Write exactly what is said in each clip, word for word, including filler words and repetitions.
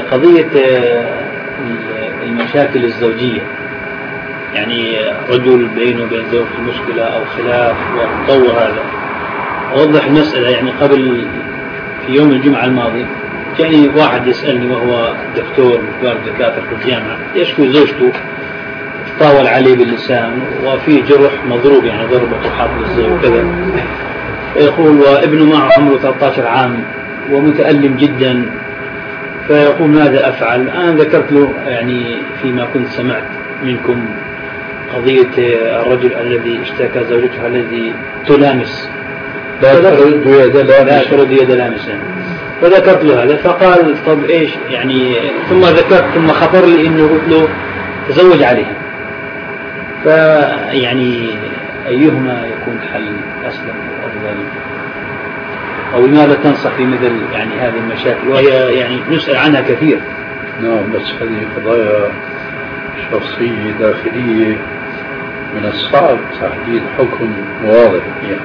قضية المشاكل الزوجية، يعني رجل بينه وبين زوجته مشكلة أو خلاف وتطور هذا. أوضح المسألة. يعني قبل في يوم الجمعة الماضي جاني واحد يسألني وهو دكتور من كبار الدكاترة في الجامعة، يشكو زوجته تطاول عليه باللسان وفي جرح مضروب، يعني ضربة وحاط بالزي وكذا. يقول وابنه معه عمره ثلاثة عشر عام ومتألم جدا، فيقول ماذا أفعل؟ أنا ذكرت له يعني فيما كنت سمعت منكم قضية الرجل الذي اشتكى زوجته الذي تلامس، لا ترد يد لامس، لا ترد يد لامس. فذكرت له هذا، فقال طب إيش يعني؟ ثم ذكرت ثم خطر لي إنه قلت له تزوج عليها. فيعني أيهما يكون حل أسلم وأفضل؟ أو لماذا تنصح في مثل يعني هذه المشاكل وهي يعني نسأل عنها كثير؟ نعم، بس هذه قضايا شخصية داخلية من الصعب تحديد حكم واضح فيها،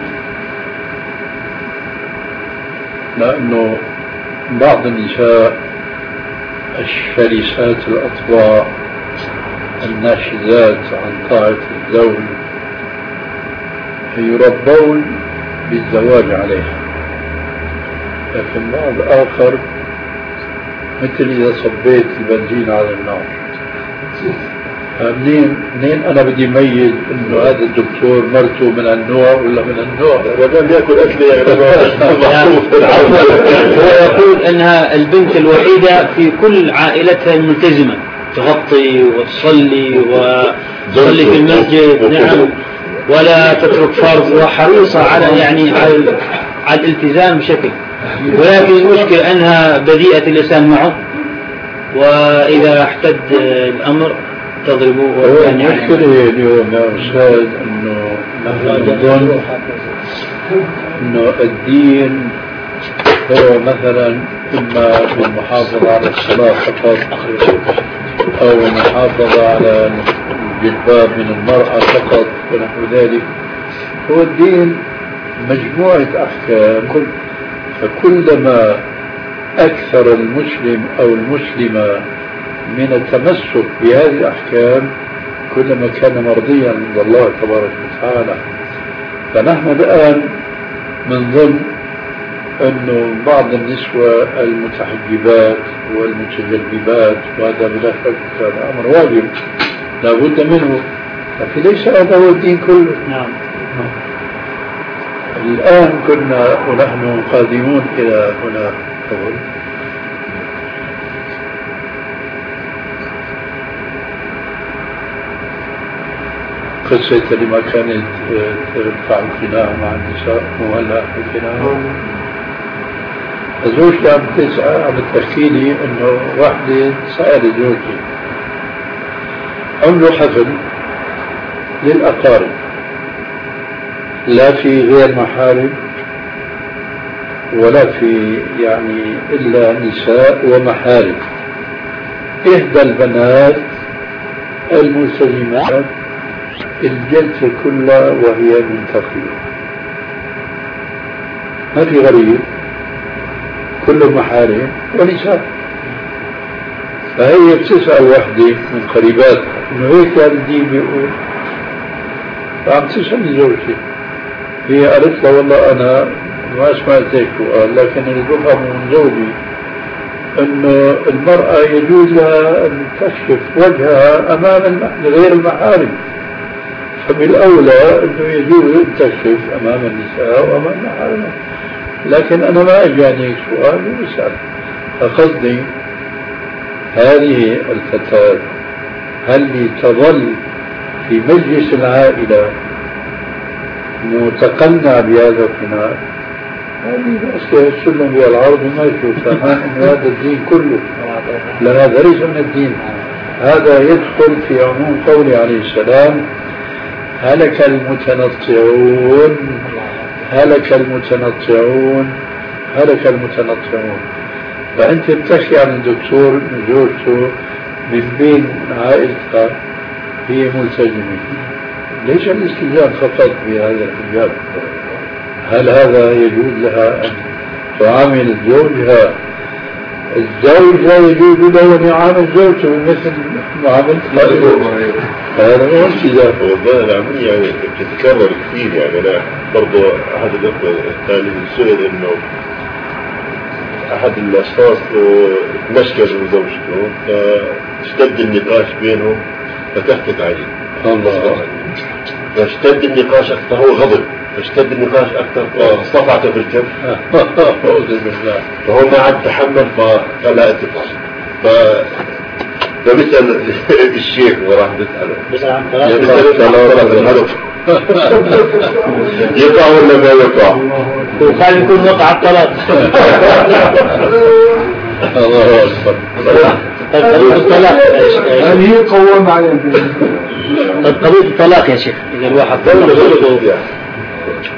لأنه بعض النساء الشرسات الأطباع الناشزات عن طاعة الزوج يربون بالزواج عليها، لكن بعض آخر مثل إذا صبيت البنزين على النار. منين منين أنا بدي ميز إنه هذا الدكتور مرته من النوع ولا من النوع؟ الرجال يأكل أكل يعني هو يقول أنها البنت الوحيدة في كل عائلتها الملتزمة، تغطي وتصلي وتصلي في المسجد، نعم، ولا تترك فرض، وحريصة على يعني على على الالتزام بشكل. ولكن المشكلة أنها بذيئة اللسان معه، وإذا احتد الأمر تضربه. هو المشكلة اليوم يا أستاذ أنه نحن نظن أنه الدين هو مثلا إما بالمحافظة على الصلاة فقط أو المحافظة على الجلباب من المرأة فقط ونحو ذلك. هو الدين مجموعة أحكام، فكلما أكثر المسلم أو المسلمة من التمسك بهذه الأحكام كلما كان مرضيا عند الله تبارك وتعالى. فنحن الآن منظن أنه بعض النسوة المتحجبات والمتجلبات، وهذا بلا شك هذا أمر واجب لا بد منه، لكن ليس هذا هو الدين كله. نعم. الآن كنا ونحن قادمون إلى هنا أول قصة لما كانت ترفع الخناق مع النساء وهلا الخناق. زوجتي عم تسأل عم تحكي لي إنه واحدة سألت زوجتي عملوا حفل للأقارب لا في غير محارم ولا في يعني إلا نساء ومحارم. إحدى البنات الملتزمات الجلسة كلها وهي منتقية، ما في غريب، كله محارم ونساء. فهي بتسأل وحدة من قريباتها إنه هيك هذا الدين بيقول، فعم تسألني زوجتي، هي قالت له والله أنا ما سمعت هيك سؤال، لكن اللي بفهمه من زوجي إنه المرأة يجوز لها أن تكشف وجهها أمام غير المحارم، فبالأولى أنه يجوز أن تكشف أمام النساء وأمام المحارم. لكن أنا ما أجاني سؤال ويسأل. فقصدي هذه الفتاة هل تظل في مجلس العائلة متقنع بهذا الخناق؟ هذه مسألة السلم بها العرض وما يشوفها، ما إن هذا الدين كله، لا هذا ليس من الدين. هذا يدخل في عموم قوله عليه السلام هلك المتنطعون هلك المتنطعون هلك المتنطعون. فأنت بتحكي عن الدكتور زوجته من بين عائلتها هي ملتزمة، ليش الالتزام فقط بهذا الحجاب؟ هل هذا يجوز لها أن تعامل زوجها الزوج لا يجوز له أن يعامل زوجته بمثل معاملة هذا ما هو كذا. والله العملية يعني بتتكرر كثير. يعني أنا برضو أحد الأخوة الثاني سئل إنه أحد الأشخاص مشكل من زوجته فاشتد النقاش بينهم فتكتك عليه. الله. فاشتد النقاش أكثر، هو غضب، فاشتد النقاش أكثر فصفعته بالكف فهو ما عاد تحمل فقال لا اتفق. ف فبسأل الشيخ وراح بسأله بسأل عن ثلاثة يقع ولا ما يقع؟ وخلي يكون وقع الطلاق. الله أكبر. قضية الطلاق هذه قوام عليهم. قضية الطلاق يا شيخ إذا الواحد طلق